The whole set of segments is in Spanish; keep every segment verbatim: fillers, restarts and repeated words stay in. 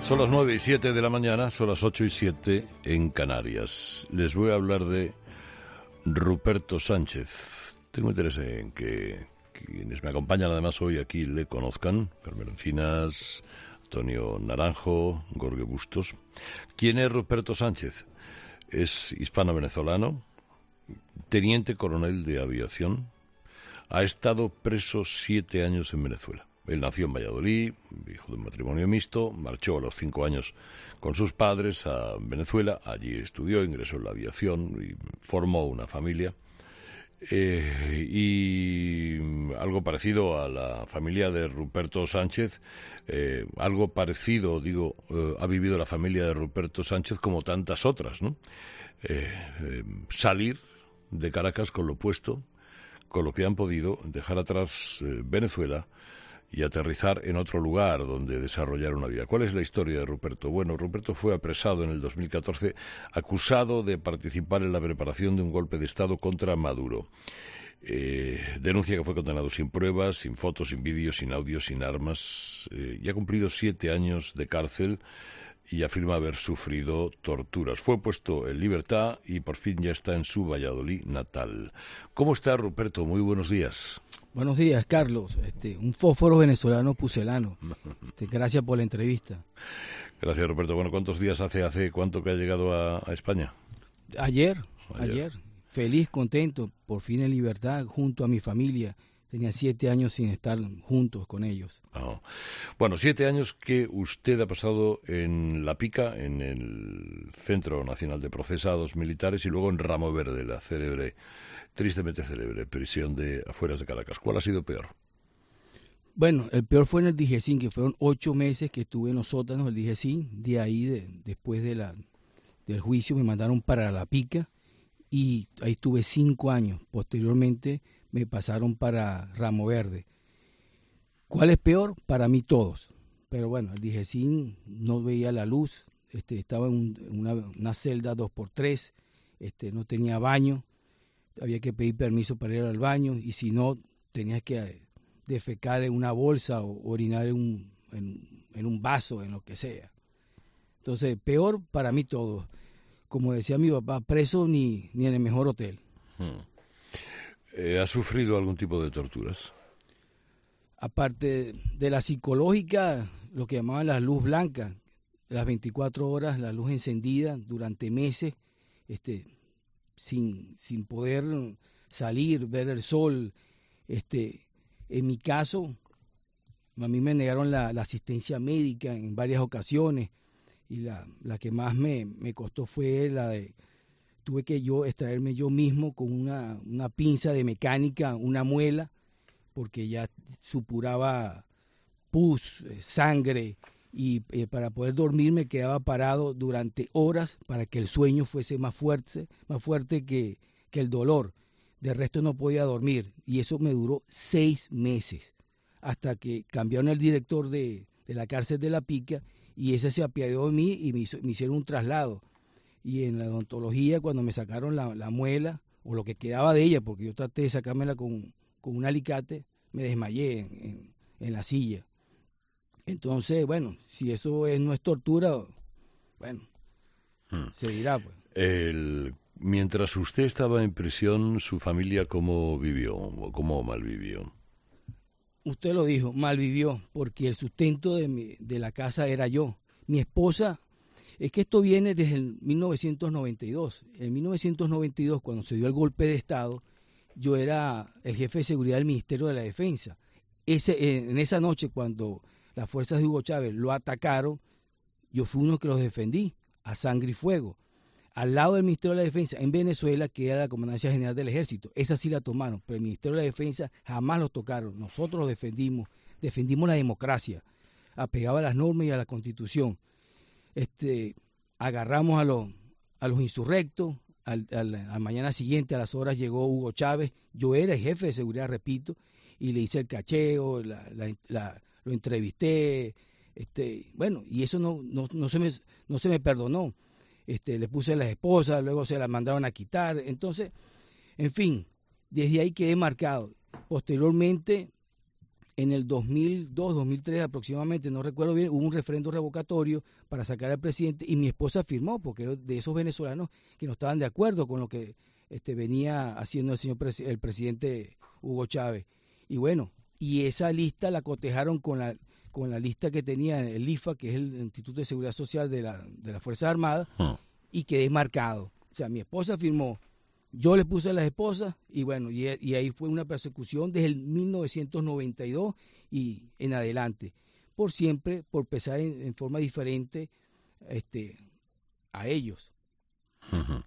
Son las nueve y siete de la mañana, son las ocho y siete en Canarias. Les voy a hablar de Ruperto Sánchez. Tengo interés en que quienes me acompañan además hoy aquí le conozcan. Carmelo Encinas, Antonio Naranjo, Jorge Bustos. ¿Quién es Ruperto Sánchez? Es hispano-venezolano, teniente coronel de aviación. Ha estado preso siete años en Venezuela. Él nació en Valladolid, hijo de un matrimonio mixto, marchó a los cinco años con sus padres a Venezuela, allí estudió, ingresó en la aviación y formó una familia. Eh, y algo parecido a la familia de Ruperto Sánchez, eh, algo parecido, digo, eh, ha vivido la familia de Ruperto Sánchez como tantas otras, ¿no? Eh, eh, salir de Caracas con lo puesto, con lo que han podido, dejar atrás eh, Venezuela y aterrizar en otro lugar donde desarrollar una vida. ¿Cuál es la historia de Ruperto? Bueno, Ruperto fue apresado en el dos mil catorce, acusado de participar en la preparación de un golpe de Estado contra Maduro. Eh, denuncia que fue condenado sin pruebas, sin fotos, sin vídeos, sin audios, sin armas, eh, y ha cumplido siete años de cárcel y afirma haber sufrido torturas. Fue puesto en libertad y por fin ya está en su Valladolid natal. ¿Cómo está, Ruperto? Muy buenos días. Buenos días, Carlos. Este, un fósforo venezolano pucelano. Este, gracias por la entrevista. Gracias, Ruperto. Bueno, ¿cuántos días hace, hace cuánto que ha llegado a, a España? Ayer, ayer, ayer. Feliz, contento, por fin en libertad, junto a mi familia. Tenía siete años sin estar juntos con ellos. Oh. Bueno, siete años que usted ha pasado en La Pica, en el Centro Nacional de Procesados Militares, y luego en Ramo Verde, la célebre, tristemente célebre, prisión de afueras de Caracas. ¿Cuál ha sido peor? Bueno, el peor fue en el Dijecín, que fueron ocho meses que estuve en los sótanos del Dijecín. De ahí, de, después de la, del juicio, me mandaron para La Pica y ahí estuve cinco años. Posteriormente me pasaron para Ramo Verde. ¿Cuál es peor? Para mí todos. Pero bueno, el Dijecín no veía la luz, este, estaba en un, una, una celda dos por tres, este, no tenía baño, había que pedir permiso para ir al baño y si no, tenías que defecar en una bolsa o orinar en un, en, en un vaso, en lo que sea. Entonces, peor para mí todos. Como decía mi papá, preso ni, ni en el mejor hotel. Hmm. Eh, ¿Ha sufrido algún tipo de torturas? Aparte de la psicológica, lo que llamaban la luz blanca, las veinticuatro horas, la luz encendida durante meses, este, sin, sin poder salir, ver el sol. Este, en mi caso, a mí me negaron la, la asistencia médica en varias ocasiones y la, la que más me, me costó fue la de tuve que yo extraerme yo mismo con una, una pinza de mecánica, una muela, porque ya supuraba pus, eh, sangre, y eh, para poder dormir me quedaba parado durante horas para que el sueño fuese más fuerte, más fuerte que, que el dolor. De resto no podía dormir, y eso me duró seis meses, hasta que cambiaron el director de, de la cárcel de La Pica, y ese se apiadó de mí y me, hizo, me hicieron un traslado. Y en la odontología, cuando me sacaron la, la muela, o lo que quedaba de ella, porque yo traté de sacármela con, con un alicate, me desmayé en, en, en la silla. Entonces, bueno, si eso es, no es tortura, bueno, hmm. se dirá, pues. El, mientras usted estaba en prisión, ¿su familia cómo vivió o cómo malvivió? Usted lo dijo, malvivió, porque el sustento de, mi, de la casa era yo. Mi esposa... Es que esto viene desde el mil novecientos noventa y dos. En mil novecientos noventa y dos, cuando se dio el golpe de Estado, yo era el jefe de seguridad del Ministerio de la Defensa. Ese, en esa noche, cuando las fuerzas de Hugo Chávez lo atacaron, yo fui uno que los defendí a sangre y fuego. Al lado del Ministerio de la Defensa, en Venezuela, que era la Comandancia General del Ejército. Esa sí la tomaron, pero el Ministerio de la Defensa jamás lo tocaron. Nosotros lo defendimos, defendimos la democracia, apegado a las normas y a la Constitución. Este, agarramos a los, a los insurrectos, al, al, al mañana siguiente a las horas llegó Hugo Chávez, yo era el jefe de seguridad, repito, y le hice el cacheo, la, la, la, lo entrevisté, este, bueno, y eso no, no, no, se me, no se me perdonó, este, le puse a las esposas, luego se las mandaron a quitar, entonces, en fin, desde ahí quedé marcado. Posteriormente, en el dos mil dos, dos mil tres aproximadamente, no recuerdo bien, hubo un referendo revocatorio para sacar al presidente y mi esposa firmó, porque era de esos venezolanos que no estaban de acuerdo con lo que este, venía haciendo el señor pres el presidente Hugo Chávez. Y bueno, y esa lista la cotejaron con la con la lista que tenía el I F A, que es el Instituto de Seguridad Social de la de las Fuerzas Armadas, hmm. y quedé marcado. O sea, mi esposa firmó, yo le puse a las esposas, y bueno, y, y ahí fue una persecución desde el mil novecientos noventa y dos y en adelante, por siempre, por pesar en, en forma diferente este, a ellos. Uh-huh.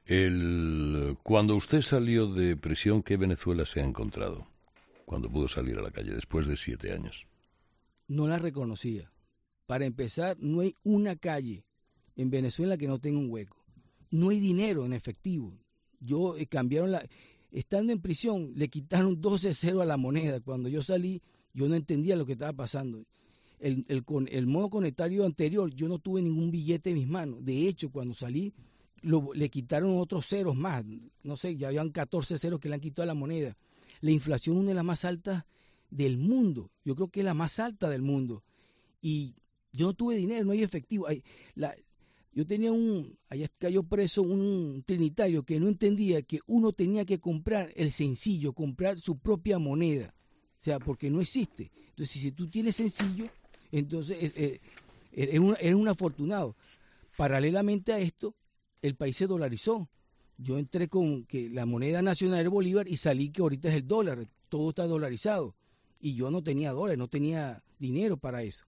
El, cuando usted salió de prisión, ¿qué Venezuela se ha encontrado? Cuando pudo salir a la calle, después de siete años. No la reconocía. Para empezar, no hay una calle en Venezuela que no tenga un hueco. No hay dinero en efectivo. Yo eh, cambiaron la... Estando en prisión, le quitaron doce ceros a la moneda. Cuando yo salí, yo no entendía lo que estaba pasando. El, el, con, el modo monetario anterior, yo no tuve ningún billete en mis manos. De hecho, cuando salí, lo, le quitaron otros ceros más. No sé, ya habían catorce ceros que le han quitado a la moneda. La inflación es una de las más altas del mundo. Yo creo que es la más alta del mundo. Y yo no tuve dinero, no hay efectivo. Hay, la, yo tenía un, allá cayó preso un trinitario que no entendía que uno tenía que comprar el sencillo, comprar su propia moneda. O sea, porque no existe. Entonces, si tú tienes sencillo, entonces eh, eres, un, eres un afortunado. Paralelamente a esto, el país se dolarizó. Yo entré con que la moneda nacional era el bolívar y salí que ahorita es el dólar. Todo está dolarizado. Y yo no tenía dólares, no tenía dinero para eso.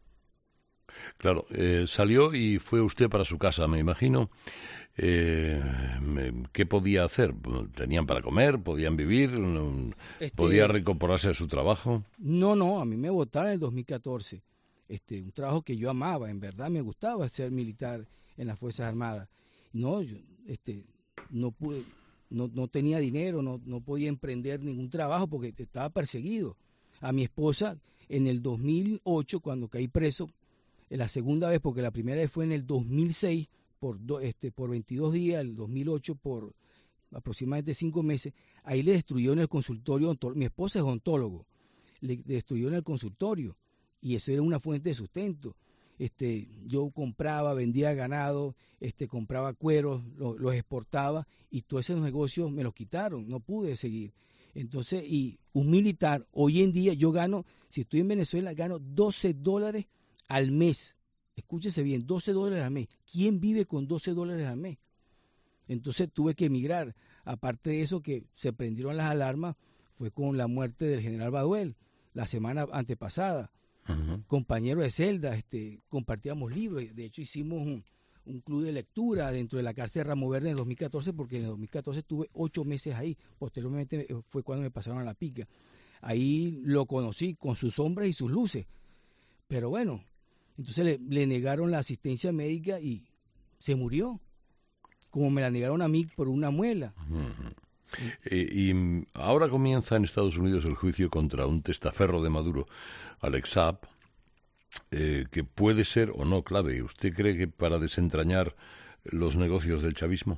Claro, eh, salió y fue usted para su casa, me imagino. Eh, ¿Qué podía hacer? ¿Tenían para comer? ¿Podían vivir? Este, ¿Podía reincorporarse a su trabajo? No, no, a mí me votaron en el dos mil catorce. Este, un trabajo que yo amaba, en verdad me gustaba ser militar en las Fuerzas Armadas. No, yo este, no pude, no, no tenía dinero, no, no podía emprender ningún trabajo porque estaba perseguido. A mi esposa, en el dos mil ocho, cuando caí preso, la segunda vez, porque la primera vez fue en el dos mil seis, por, do, este, por veintidós días, el dos mil ocho por aproximadamente cinco meses, ahí le destruyó en el consultorio, mi esposa es odontólogo, le destruyó en el consultorio, y eso era una fuente de sustento. Este, yo compraba, vendía ganado, este, compraba cueros, lo, los exportaba, y todos esos negocios me los quitaron, no pude seguir. Entonces, y un militar, hoy en día yo gano, si estoy en Venezuela, gano doce dólares al mes. Escúchese bien, doce dólares al mes. ¿Quién vive con doce dólares al mes? Entonces tuve que emigrar. Aparte de eso, que se prendieron las alarmas, fue con la muerte del general Baduel, la semana antepasada. Uh-huh. Compañero de celda, este, compartíamos libros. De hecho, hicimos un, un club de lectura dentro de la cárcel de Ramo Verde en el dos mil catorce, porque en el dos mil catorce estuve ocho meses ahí. Posteriormente fue cuando me pasaron a la pica. Ahí lo conocí con sus sombras y sus luces. Pero bueno, entonces le, le negaron la asistencia médica y se murió, como me la negaron a mí por una muela. Uh-huh. y, y ahora comienza en Estados Unidos el juicio contra un testaferro de Maduro, Alex Saab, eh, que puede ser o no clave. ¿Usted cree que para desentrañar los negocios del chavismo?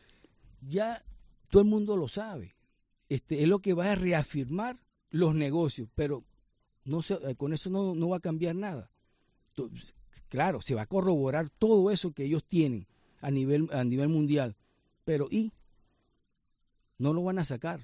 Ya todo el mundo lo sabe. Este, es lo que va a reafirmar los negocios, pero no se, con eso no, no va a cambiar nada. Claro, se va a corroborar todo eso que ellos tienen a nivel, a nivel mundial, pero ¿y? No lo van a sacar.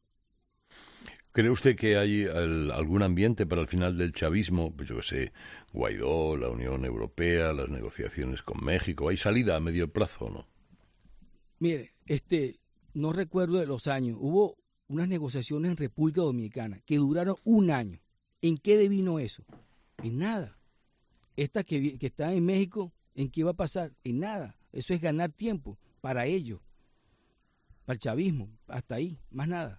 ¿Cree usted que hay el, algún ambiente para el final del chavismo? Pues yo que sé, Guaidó, la Unión Europea, las negociaciones con México. ¿Hay salida a medio plazo o no? Mire, este, no recuerdo de los años. Hubo unas negociaciones en República Dominicana que duraron un año. ¿En qué devino eso? En nada. Esta que, que está en México, ¿en qué va a pasar? En nada. Eso es ganar tiempo para ellos, para el chavismo, hasta ahí, más nada.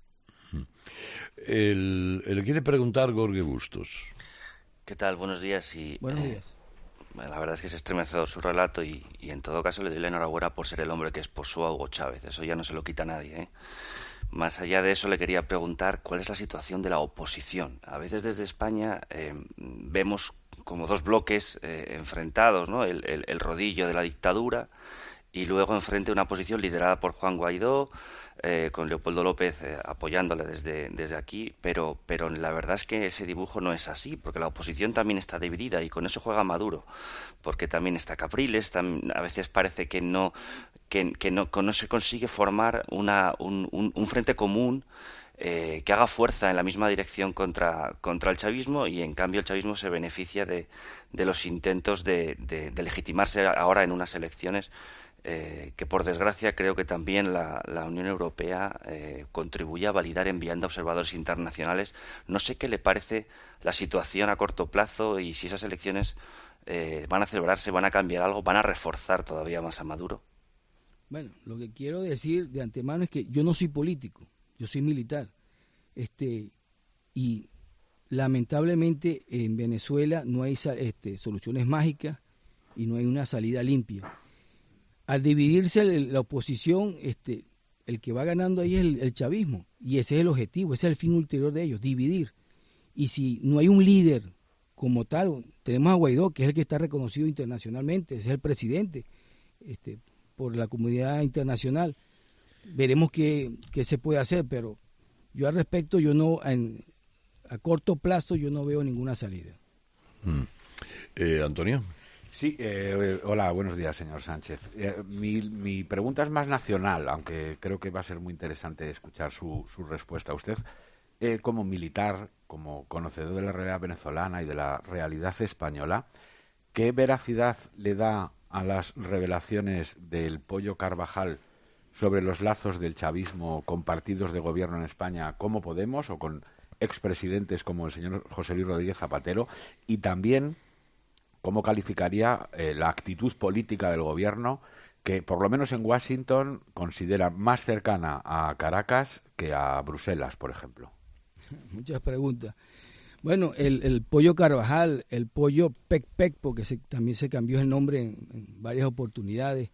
El, le quiere preguntar Jorge Bustos. ¿Qué tal? Buenos días. Y, Buenos eh, días. La verdad es que es estremecedor su relato y, y en todo caso le doy la enhorabuena por ser el hombre que esposó a Hugo Chávez. Eso ya no se lo quita a nadie, ¿eh? Más allá de eso, le quería preguntar cuál es la situación de la oposición. A veces desde España eh, vemos como dos bloques eh, enfrentados, ¿no? El, el, el rodillo de la dictadura y luego enfrente una oposición liderada por Juan Guaidó, eh, con Leopoldo López eh, apoyándole desde, desde aquí, pero, pero la verdad es que ese dibujo no es así, porque la oposición también está dividida y con eso juega Maduro, porque también está Capriles, tam, a veces parece que no, que, que no, que no se consigue formar una, un, un, un frente común Eh, que haga fuerza en la misma dirección contra, contra el chavismo, y en cambio el chavismo se beneficia de, de los intentos de, de, de legitimarse ahora en unas elecciones eh, que por desgracia creo que también la, la Unión Europea eh, contribuye a validar enviando observadores internacionales. No sé qué le parece la situación a corto plazo y si esas elecciones eh, van a celebrarse, van a cambiar algo, van a reforzar todavía más a Maduro. Bueno, lo que quiero decir de antemano es que yo no soy político. Yo soy militar, este, y lamentablemente en Venezuela no hay este, soluciones mágicas y no hay una salida limpia. Al dividirse el, la oposición, este, el que va ganando ahí es el, el chavismo, y ese es el objetivo, ese es el fin ulterior de ellos, dividir. Y si no hay un líder como tal, tenemos a Guaidó, que es el que está reconocido internacionalmente, ese es el presidente este, por la comunidad internacional. Veremos qué, qué se puede hacer, pero yo al respecto, yo no, en, a corto plazo, yo no veo ninguna salida. Mm. Eh, Antonio. Sí, eh, hola, buenos días, señor Sánchez. Eh, mi, mi pregunta es más nacional, aunque creo que va a ser muy interesante escuchar su, su respuesta. Usted, eh, como militar, como conocedor de la realidad venezolana y de la realidad española, ¿qué veracidad le da a las revelaciones del Pollo Carvajal sobre los lazos del chavismo con partidos de gobierno en España como Podemos o con expresidentes como el señor José Luis Rodríguez Zapatero? Y también, ¿cómo calificaría eh, la actitud política del gobierno, que por lo menos en Washington considera más cercana a Caracas que a Bruselas, por ejemplo? Muchas preguntas. Bueno, el, el Pollo Carvajal, el Pollo Pec Pec, porque se, también se cambió el nombre en, en varias oportunidades.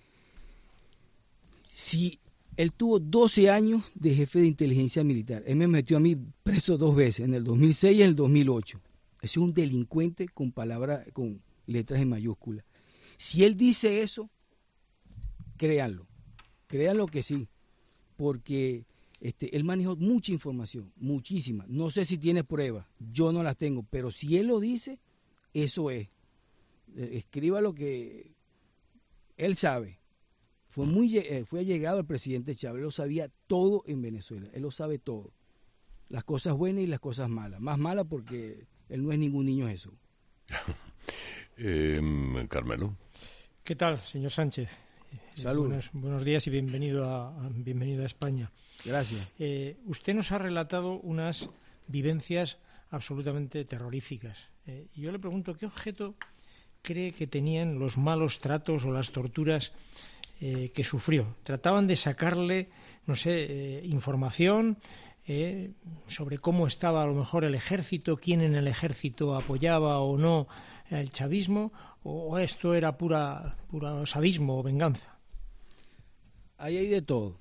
Si él tuvo doce años de jefe de inteligencia militar, él me metió a mí preso dos veces, en el dos mil seis y en el dos mil ocho. Ese es un delincuente con palabras, con letras en mayúsculas. Si él dice eso, créanlo, créanlo que sí, porque este, él manejó mucha información, muchísima. No sé si tiene pruebas, yo no las tengo, pero si él lo dice, eso es. Escriba lo que él sabe. Fue muy eh, fue llegado al presidente Chávez, él lo sabía todo en Venezuela, él lo sabe todo, las cosas buenas y las cosas malas, más malas porque él no es ningún niño Jesús. eh, Carmelo. ¿Qué tal, señor Sánchez? Saludos. Buenos, buenos días y bienvenido a, a, bienvenido a España. Gracias. Eh, usted nos ha relatado unas vivencias absolutamente terroríficas. Eh, y yo le pregunto, ¿qué objeto cree que tenían los malos tratos o las torturas eh, que sufrió? ¿Trataban de sacarle, no sé, eh, información eh, sobre cómo estaba a lo mejor el ejército, quién en el ejército apoyaba o no el chavismo, o esto era pura, pura sadismo o venganza? Ahí hay de todo.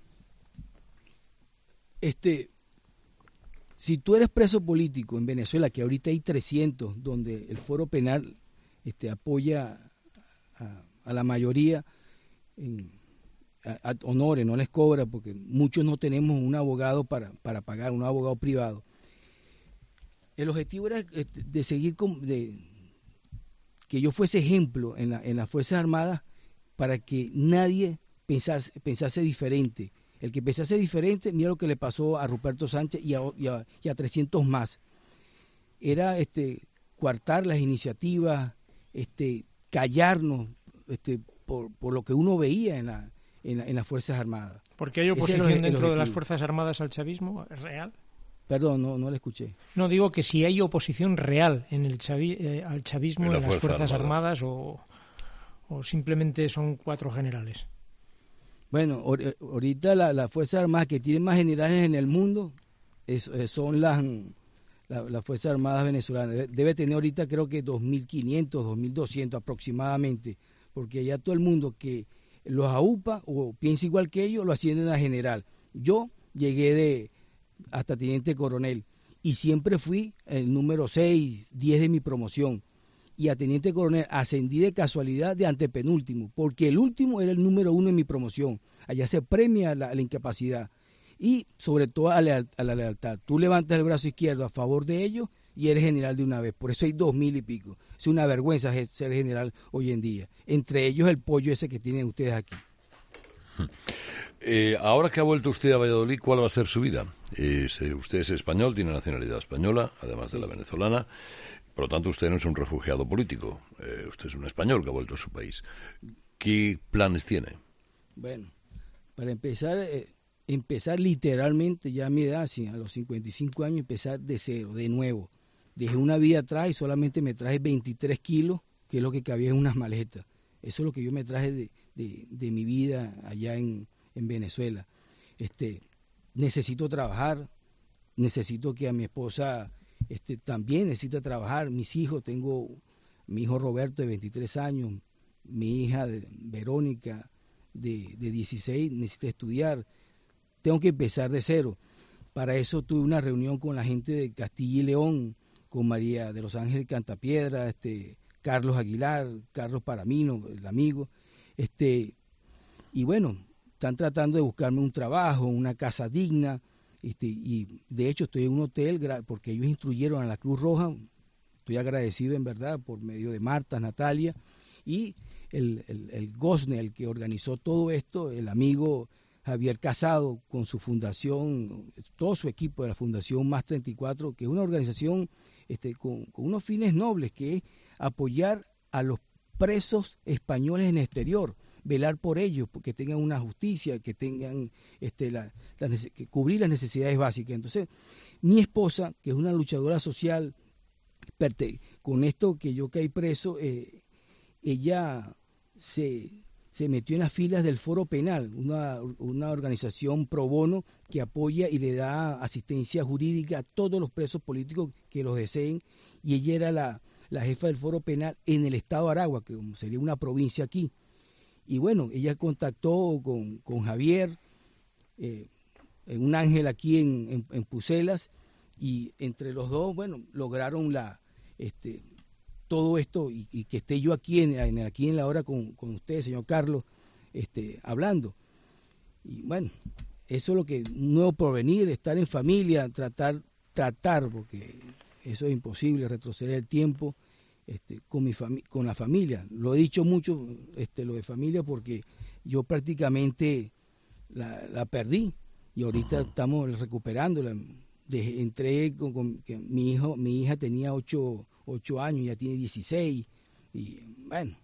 Este, si tú eres preso político en Venezuela, que ahorita hay trescientos, donde el Foro Penal este, apoya a, a la mayoría en a, a honores, no les cobra, porque muchos no tenemos un abogado para, para pagar, un abogado privado. El objetivo era de seguir con, de, que yo fuese ejemplo en, la, en las Fuerzas Armadas para que nadie pensase, pensase diferente. El que pensase diferente, mira lo que le pasó a Ruperto Sánchez y a, y a, y a trescientos más. Era este, coartar las iniciativas, este, callarnos este, por, por lo que uno veía en, la, en, la, en las Fuerzas Armadas. ¿Porque hay oposición el, el dentro de las Fuerzas Armadas al chavismo? ¿Es real? Perdón, no, no le escuché. No, digo que si hay oposición real en el chavi, eh, al chavismo en, en las Fuerzas, Fuerzas Armadas, Armadas o, o simplemente son cuatro generales. Bueno, ahorita las la Fuerzas Armadas que tienen más generales en el mundo es, son las, la, las Fuerzas Armadas venezolanas. Debe tener ahorita creo que dos mil quinientos, dos mil doscientos aproximadamente, porque ya todo el mundo que los aupa o piensa igual que ellos lo ascienden a general. Yo llegué de hasta teniente coronel y siempre fui el número seis, diez de mi promoción. y a teniente coronel ascendí de casualidad de antepenúltimo, porque el último era el número uno en mi promoción. Allá se premia la, la incapacidad y sobre todo a, leal, a la lealtad. Tú levantas el brazo izquierdo a favor de ellos y eres general de una vez. Por eso hay dos mil y pico. Es una vergüenza ser general hoy en día. Entre ellos el pollo ese que tienen ustedes aquí. Eh, ahora que ha vuelto usted a Valladolid, ¿cuál va a ser su vida? Eh, usted es español, tiene nacionalidad española, además de la venezolana. Por lo tanto, usted no es un refugiado político. Eh, usted es un español que ha vuelto a su país. ¿Qué planes tiene? Bueno, para empezar, eh, empezar literalmente ya a mi edad, a los cincuenta y cinco años, empezar de cero, de nuevo. Dejé una vida atrás y solamente me traje veintitrés kilos, que es lo que cabía en unas maletas. Eso es lo que yo me traje de, de, de mi vida allá en, en Venezuela. Este, necesito trabajar, necesito que a mi esposa este, también necesita trabajar. Mis hijos, tengo mi hijo Roberto de veintitrés años, mi hija de, Verónica de, de dieciséis, necesita estudiar. Tengo que empezar de cero. Para eso tuve una reunión con la gente de Castilla y León, con María de los Ángeles Cantapiedra, este, Carlos Aguilar, Carlos Paramino, el amigo, este, y bueno, están tratando de buscarme un trabajo, una casa digna, este, y de hecho estoy en un hotel porque ellos instruyeron a la Cruz Roja. Estoy agradecido en verdad por medio de Marta, Natalia, y el, el, el Gosne, el que organizó todo esto, el amigo Javier Casado, con su fundación, todo su equipo de la Fundación Más treinta y cuatro, que es una organización este, con, con unos fines nobles, que es apoyar a los presos españoles en el exterior, velar por ellos, porque tengan una justicia, que tengan este, la, la, que cubrir las necesidades básicas. Entonces, mi esposa, que es una luchadora social, con esto que yo caí preso, eh, ella se, se metió en las filas del Foro Penal, una, una organización pro bono que apoya y le da asistencia jurídica a todos los presos políticos que los deseen, y ella era la, la jefa del Foro Penal en el estado de Aragua, que sería una provincia aquí. Y bueno, ella contactó con, con Javier, eh, en un ángel aquí en, en, en Pucelas, y entre los dos, bueno, lograron la este todo esto, y, y que esté yo aquí en, en aquí en la hora con, con usted, señor Carlos, este hablando. Y bueno, eso es lo que, un nuevo porvenir, estar en familia, tratar, tratar, porque eso es imposible, retroceder el tiempo, este, con mi fami con la familia. Lo he dicho mucho, este, lo de familia, porque yo prácticamente la, la perdí, y ahorita uh-huh. estamos recuperándola. De, entré con, con que mi hijo, mi hija tenía ocho, ocho años, ya tiene dieciséis, y bueno,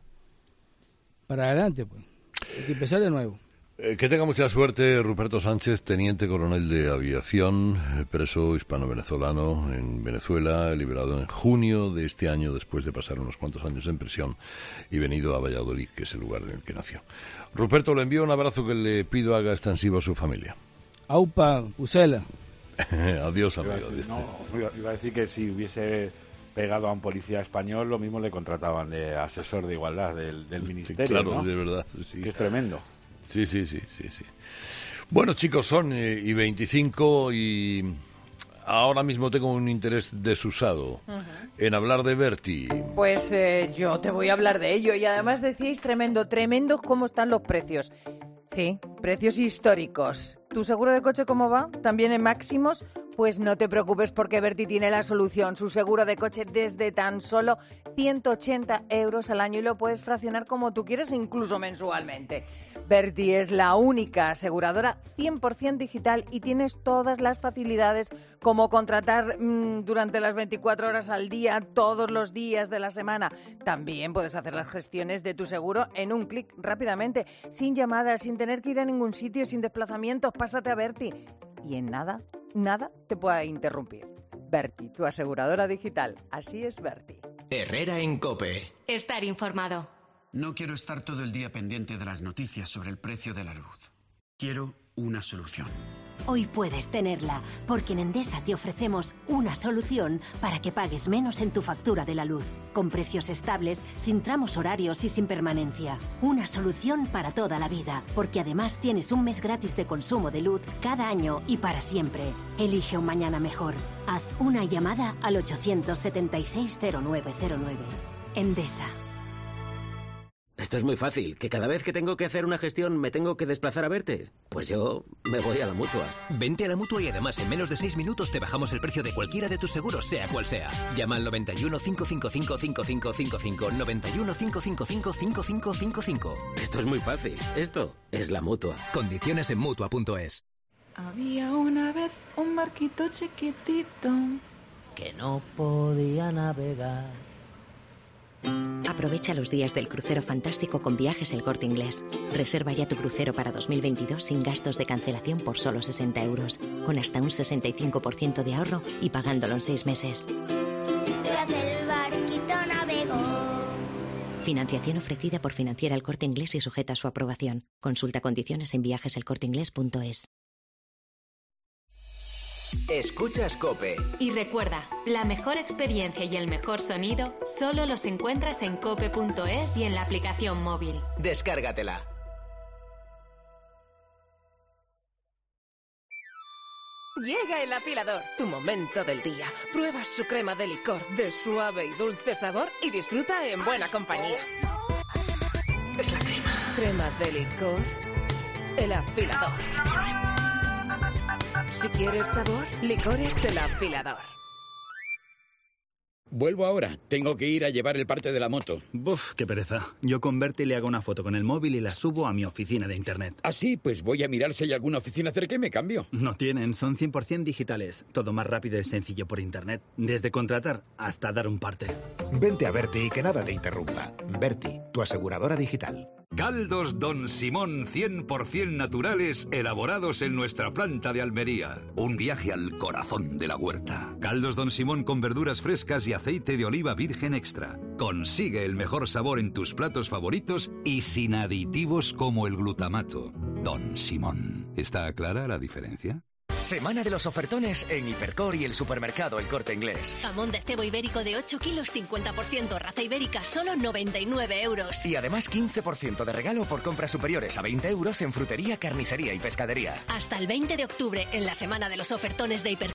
para adelante pues, hay que empezar de nuevo. Eh, que tenga mucha suerte Ruperto Sánchez, teniente coronel de aviación, preso hispano-venezolano en Venezuela, liberado en junio de este año después de pasar unos cuantos años en prisión y venido a Valladolid, que es el lugar en el que nació. Ruperto, le envío un abrazo que le pido haga extensivo a su familia. Aupa, Pucela. Adiós, amigo. Iba a, decir, no, iba a decir que si hubiese pegado a un policía español, lo mismo le contrataban de asesor de igualdad del, del ministerio. Sí, claro, ¿no? de verdad. Sí. Que es tremendo. Sí, sí, sí, sí, sí. Bueno, chicos, son eh, y veinticinco y ahora mismo tengo un interés desusado uh-huh. en hablar de Berti. Pues eh, yo te voy a hablar de ello, y además decíais tremendo, tremendo cómo están los precios. Sí, precios históricos. ¿Tu seguro de coche cómo va? ¿También en máximos? Pues no te preocupes, porque Berti tiene la solución. Su seguro de coche desde tan solo ciento ochenta euros al año, y lo puedes fraccionar como tú quieres, incluso mensualmente. Berti es la única aseguradora cien por ciento digital, y tienes todas las facilidades, como contratar mmm, durante las veinticuatro horas al día, todos los días de la semana. También puedes hacer las gestiones de tu seguro en un clic, rápidamente, sin llamadas, sin tener que ir a ningún sitio, sin desplazamientos. Pásate a Berti y en nada, nada te pueda interrumpir. Berti, tu aseguradora digital. Así es, Berti. Herrera en COPE. Estar informado. No quiero estar todo el día pendiente de las noticias sobre el precio de la luz. Quiero una solución. Hoy puedes tenerla, porque en Endesa te ofrecemos una solución para que pagues menos en tu factura de la luz, con precios estables, sin tramos horarios y sin permanencia. Una solución para toda la vida, porque además tienes un mes gratis de consumo de luz cada año y para siempre. Elige un mañana mejor. Haz una llamada al ochocientos setenta y seis cero nueve cero nueve. Endesa. Esto es muy fácil, que cada vez que tengo que hacer una gestión me tengo que desplazar a verte. Pues yo me voy a la Mutua. Vente a la Mutua y además en menos de seis minutos te bajamos el precio de cualquiera de tus seguros, sea cual sea. Llama al noventa y uno, cinco cinco cinco, cinco cinco cinco cinco, noventa y uno, cinco cinco cinco, cinco cinco cinco cinco. Esto es muy fácil, esto es la Mutua. Condiciones en Mutua punto es. Había una vez un barquito chiquitito que no podía navegar. Aprovecha los días del crucero fantástico con Viajes El Corte Inglés. Reserva ya tu crucero para dos mil veintidós sin gastos de cancelación por solo sesenta euros, con hasta un sesenta y cinco por ciento de ahorro y pagándolo en seis meses. Tras el barquito navegó. Financiación ofrecida por Financiera El Corte Inglés y sujeta a su aprobación. Consulta condiciones en viajes el corte inglés punto es. Escuchas COPE. Y recuerda, la mejor experiencia y el mejor sonido solo los encuentras en cope punto es y en la aplicación móvil. Descárgatela. Llega el afilador, tu momento del día. Prueba su crema de licor de suave y dulce sabor y disfruta en buena compañía. Es la crema. Crema de licor. El afilador. Si quieres sabor, licores El Afilador. Vuelvo ahora. Tengo que ir a llevar el parte de la moto. Buf, qué pereza. Yo con Berti le hago una foto con el móvil y la subo a mi oficina de internet. ¿Ah, sí? Pues voy a mirar si hay alguna oficina cerca y me cambio. No tienen, son cien por ciento digitales. Todo más rápido y sencillo por internet. Desde contratar hasta dar un parte. Vente a Berti y que nada te interrumpa. Berti, tu aseguradora digital. Caldos Don Simón cien por ciento naturales elaborados en nuestra planta de Almería. Un viaje al corazón de la huerta. Caldos Don Simón con verduras frescas y aceite de oliva virgen extra. Consigue el mejor sabor en tus platos favoritos y sin aditivos como el glutamato. Don Simón. ¿Está clara la diferencia? Semana de los ofertones en Hipercor y el supermercado El Corte Inglés. Jamón de cebo ibérico de ocho kilos, cincuenta por ciento raza ibérica, solo noventa y nueve euros. Y además quince por ciento de regalo por compras superiores a veinte euros en frutería, carnicería y pescadería. Hasta el veinte de octubre, en la semana de los ofertones de Hipercor.